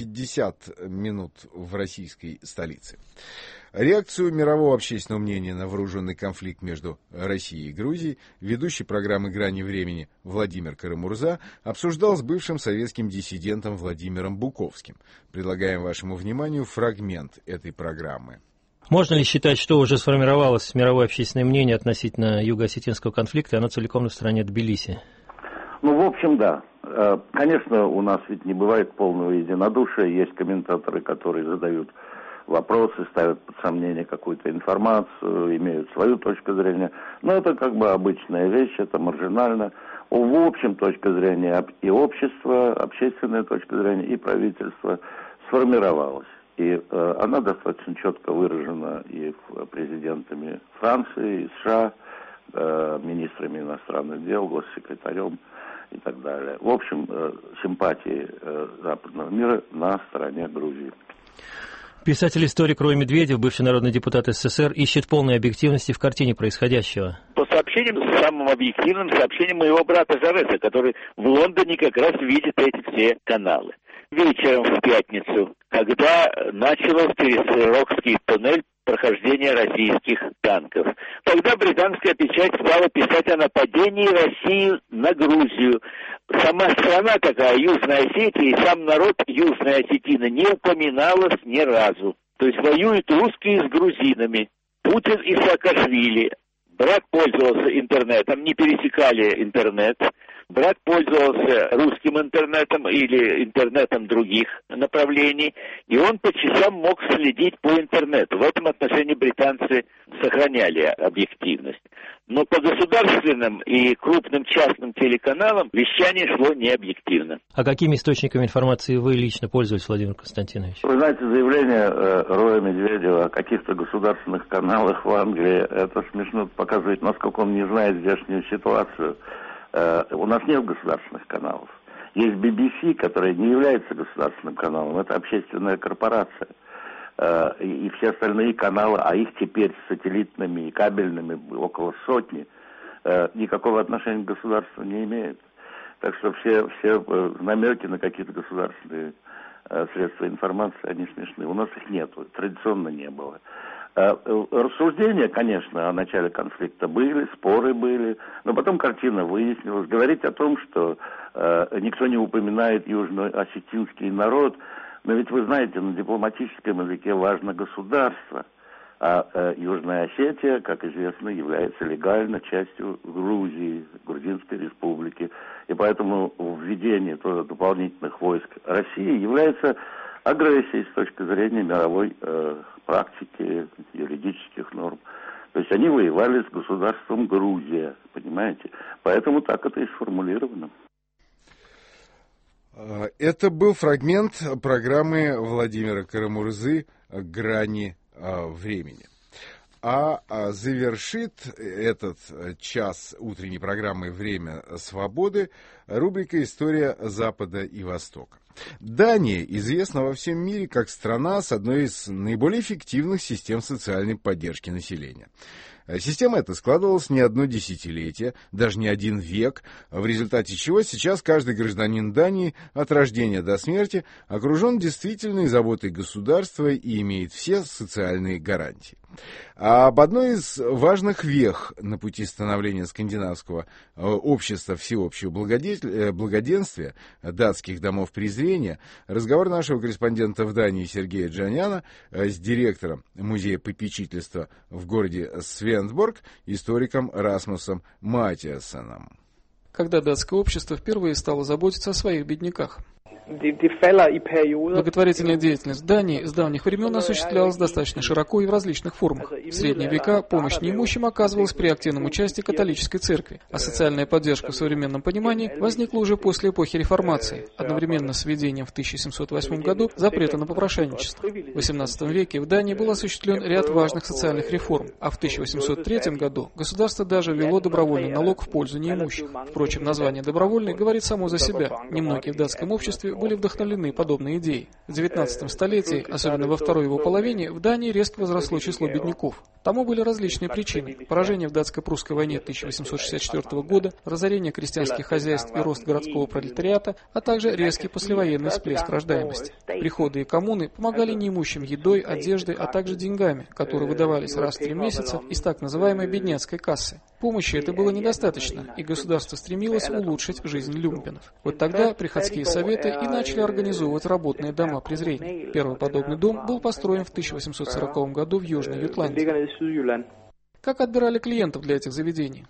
50 минут в российской столице. Реакцию мирового общественного мнения на вооруженный конфликт между Россией и Грузией ведущий программы «Грани времени» Владимир Карамурза обсуждал с бывшим советским диссидентом Владимиром Буковским. Предлагаем вашему вниманию фрагмент этой программы. Можно ли считать, что уже сформировалось мировое общественное мнение относительно юго-осетинского конфликта, и оно целиком на стороне Тбилиси? Ну, в общем, да. Конечно, у нас ведь не бывает полного единодушия. Есть комментаторы, которые задают вопросы, ставят под сомнение какую-то информацию, имеют свою точку зрения. Но это как бы обычная вещь, это маржинально. В общем, точка зрения и общества, общественная точка зрения, и правительство сформировалась. И она достаточно четко выражена и президентами Франции, и США, министрами иностранных дел, госсекретарем и так далее. В общем, симпатии западного мира на стороне Грузии. Писатель-историк Рой Медведев, бывший народный депутат СССР, ищет полной объективности в картине происходящего. По сообщениям, самым объективным сообщением моего брата Жареса, который в Лондоне как раз видит эти все каналы. Вечером в пятницу, когда начался через Рокский туннель прохождение российских танков. Тогда британская печать стала писать о нападении России на Грузию. Сама страна такая, Южная Осетия, и сам народ Южной Осетины не упоминалась ни разу. То есть воюют русские с грузинами. Путин и Саакашвили. Брат пользовался интернетом, не пересекали интернет. Брат пользовался русским интернетом или интернетом других направлений, и он по часам мог следить по интернету. В этом отношении британцы сохраняли объективность. Но по государственным и крупным частным телеканалам вещание шло необъективно. А какими источниками информации вы лично пользовались, Владимир Константинович? Вы знаете, заявление Роя Медведева о каких-то государственных каналах в Англии, это смешно показывает, насколько он не знает здешнюю ситуацию. У нас нет государственных каналов. Есть BBC, которая не является государственным каналом, это общественная корпорация. И все остальные каналы, а их теперь с сателлитными и кабельными около сотни, никакого отношения к государству не имеют. Так что все намеки на какие-то государственные средства информации, они смешны. У нас их нет, традиционно не было. Рассуждения, конечно, о начале конфликта были, споры были, но потом картина выяснилась. Говорить о том, что никто не упоминает южно-осетинский народ, но ведь вы знаете, на дипломатическом языке важно государство, а Южная Осетия, как известно, является легально частью Грузии, Грузинской республики, и поэтому введение туда дополнительных войск России является агрессией с точки зрения мировой практики, юридических норм. То есть они воевали с государством Грузия, понимаете? Поэтому так это и сформулировано. Это был фрагмент программы Владимира Карамурзы «Грани времени». А завершит этот час утренней программы «Время свободы» рубрика «История Запада и Востока». Дания известна во всем мире как страна с одной из наиболее эффективных систем социальной поддержки населения. Система эта складывалась не одно десятилетие, даже не один век, в результате чего сейчас каждый гражданин Дании от рождения до смерти окружен действительной заботой государства и имеет все социальные гарантии. А об одной из важных вех на пути становления скандинавского общества всеобщего благоденствия, датских домов презрения, разговор нашего корреспондента в Дании Сергея Джаняна с директором музея попечительства в городе Свендборг, историком Расмусом Матиасоном. Когда датское общество впервые стало заботиться о своих бедняках. Благотворительная деятельность в Дании с давних времен осуществлялась достаточно широко и в различных формах. В средние века помощь неимущим оказывалась при активном участии католической церкви, а социальная поддержка в современном понимании возникла уже после эпохи реформации, одновременно с введением в 1708 году запрета на попрошайничество. В XVIII веке в Дании был осуществлен ряд важных социальных реформ, а в 1803 году государство даже ввело добровольный налог в пользу неимущих. Впрочем, название «добровольный» говорит само за себя. Немногие в датском обществе были вдохновлены подобной идеей. В XIX столетии, особенно во второй его половине, в Дании резко возросло число бедняков. Тому были различные причины. Поражение в датско-прусской войне 1864 года, разорение крестьянских хозяйств и рост городского пролетариата, а также резкий послевоенный всплеск рождаемости. Приходы и коммуны помогали неимущим едой, одеждой, а также деньгами, которые выдавались раз в 3 месяца из так называемой бедняцкой кассы. Помощи это было недостаточно, и государство стремилось улучшить жизнь люмпенов. Вот тогда приходские советы и начали организовывать работные дома презрения. Первый подобный дом был построен в 1840 году в Южной Ютландии. Как отбирали клиентов для этих заведений?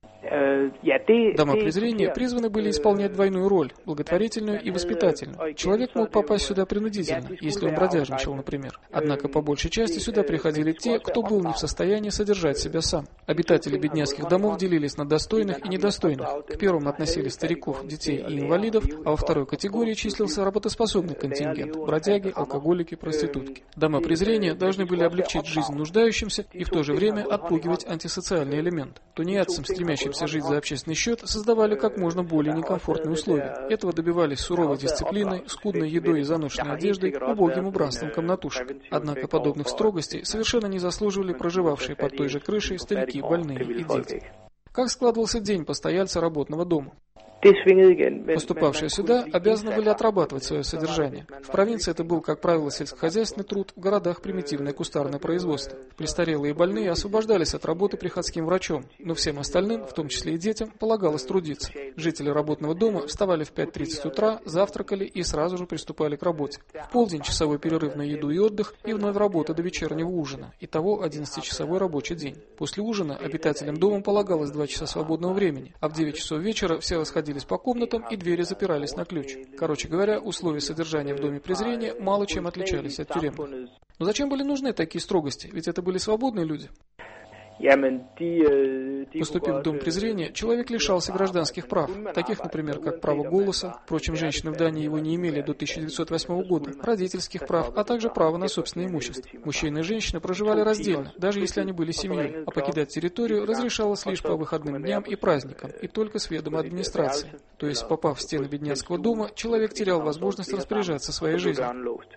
Дома презрения призваны были исполнять двойную роль, благотворительную и воспитательную. Человек мог попасть сюда принудительно, если он бродяжничал, например. Однако по большей части сюда приходили те, кто был не в состоянии содержать себя сам. Обитатели бедняцких домов делились на достойных и недостойных. К первым относились стариков, детей и инвалидов, а во второй категории числился работоспособный контингент – бродяги, алкоголики, проститутки. Дома презрения должны были облегчить жизнь нуждающимся и в то же время отпугивать антисоциальный элемент. Тунеядцам, стремящимся жить за общественный счет, создавали как можно более некомфортные условия. Этого добивались суровой дисциплиной, скудной едой и заношенной одеждой, убогим убранством комнатушек. Однако подобных строгостей совершенно не заслуживали проживавшие под той же крышей старики, больные и дети. Как складывался день постояльца работного дома? Поступавшие сюда обязаны были отрабатывать свое содержание. В провинции это был, как правило, сельскохозяйственный труд, в городах примитивное кустарное производство. Престарелые и больные освобождались от работы приходским врачом, но всем остальным, в том числе и детям, полагалось трудиться. Жители работного дома вставали в 5:30 утра, завтракали и сразу же приступали к работе. В полдень часовой перерыв на еду и отдых, и вновь работа до вечернего ужина. Итого 11-часовой рабочий день. После ужина обитателям дома полагалось 2 часа свободного времени, а в 9 часов вечера все расходились расходились по комнатам и двери запирались на ключ. Короче говоря, условия содержания в доме презрения мало чем отличались от тюремных. Но зачем были нужны такие строгости? Ведь это были свободные люди. Поступив в дом презрения, человек лишался гражданских прав, таких, например, как право голоса, впрочем, женщины в Дании его не имели до 1908 года, родительских прав, а также право на собственное имущество. Мужчины и женщины проживали раздельно, даже если они были семьей, а покидать территорию разрешалось лишь по выходным дням и праздникам, и только с ведома администрации. То есть, попав в стены бедняцкого дома, человек терял возможность распоряжаться своей жизнью.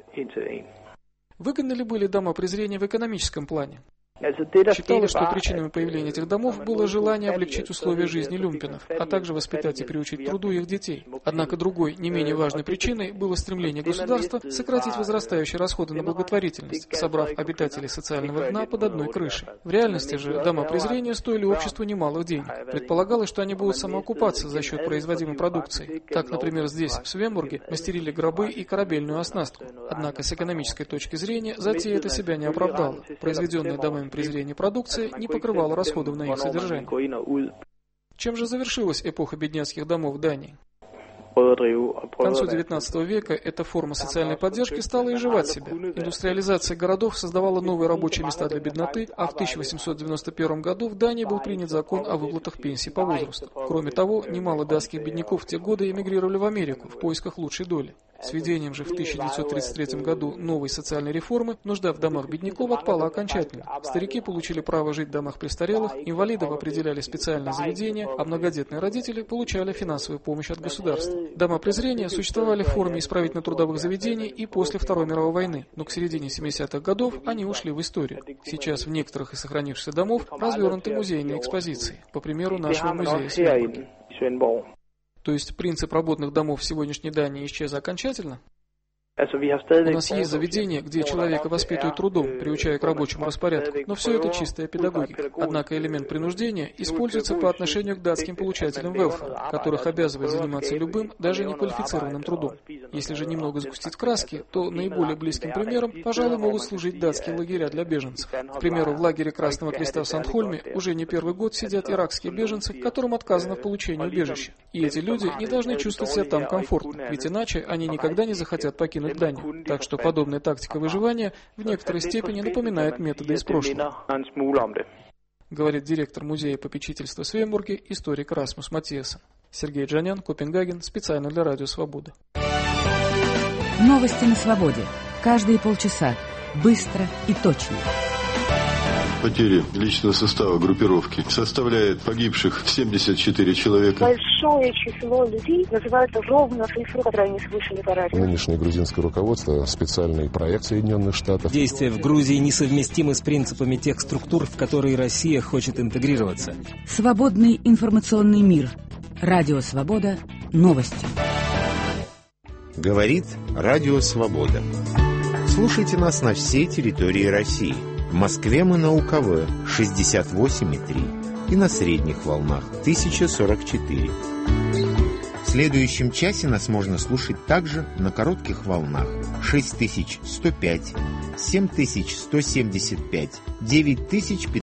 Выгодны ли были дома презрения в экономическом плане? Считалось, что причинами появления этих домов было желание облегчить условия жизни люмпенов, а также воспитать и приучить к труду их детей. Однако другой, не менее важной причиной было стремление государства сократить возрастающие расходы на благотворительность, собрав обитателей социального дна под одной крышей. В реальности же дома презрения стоили обществу немалых денег. Предполагалось, что они будут самоокупаться за счет производимой продукции. Так, например, здесь, в Свембурге, мастерили гробы и корабельную оснастку. Однако с экономической точки зрения затея эта себя не оправдала. Произведенные домами презрения продукции не покрывала расходов на их содержание. Чем же завершилась эпоха бедняцких домов в Дании? К концу XIX века эта форма социальной поддержки стала изживать себя. Индустриализация городов создавала новые рабочие места для бедноты, а в 1891 году в Дании был принят закон о выплатах пенсий по возрасту. Кроме того, немало датских бедняков в те годы эмигрировали в Америку в поисках лучшей доли. С введением же в 1933 году новой социальной реформы нужда в домах бедняков отпала окончательно. Старики получили право жить в домах престарелых, инвалидов определяли специальные заведения, а многодетные родители получали финансовую помощь от государства. Дома презрения существовали в форме исправительно-трудовых заведений и после Второй мировой войны, но к середине 70-х годов они ушли в историю. Сейчас в некоторых из сохранившихся домов развернуты музейные экспозиции, по примеру нашего музея Свенбурга. То есть принцип работных домов в сегодняшней Дании исчез окончательно? У нас есть заведения, где человека воспитывают трудом, приучая к рабочему распорядку, но все это чистая педагогика. Однако элемент принуждения используется по отношению к датским получателям велфара, которых обязывает заниматься любым, даже неквалифицированным трудом. Если же немного сгустить краски, то наиболее близким примером, пожалуй, могут служить датские лагеря для беженцев. К примеру, в лагере Красного Креста в Сандхольме уже не первый год сидят иракские беженцы, которым отказано в получении убежища. И эти люди не должны чувствовать себя там комфортно, ведь иначе они никогда не захотят покинуть Данию. Так что подобная тактика выживания в некоторой степени напоминает методы из прошлого. Говорит директор музея попечительства в Свембурге, историк Расмус Матиасен. Сергей Джанян, Копенгаген, специально для Радио Свобода. Новости на свободе. Каждые полчаса. Быстро и точно. Потери личного состава группировки составляет погибших 74 человека. Большое число людей называют ровно цифру, которую они слышали по радио. Нынешнее грузинское руководство, специальный проект Соединенных Штатов. Действия в Грузии несовместимы с принципами тех структур, в которые Россия хочет интегрироваться. Свободный информационный мир. Радио Свобода. Новости. Говорит Радио Свобода. Слушайте нас на всей территории России. В Москве мы на УКВ 68,3 и на средних волнах 1044. В следующем часе нас можно слушать также на коротких волнах 6105, 7175, 9000.